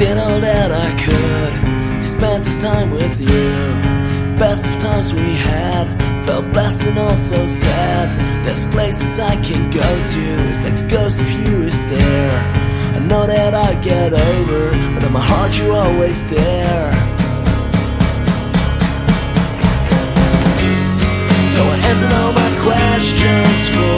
did all that I could, spent this time with you. Best of times we had, felt blessed and also sad. There's places I can go to, it's like the ghost of you is there. I know that I'll get over, but in my heart you're always there. So I answered all my questions for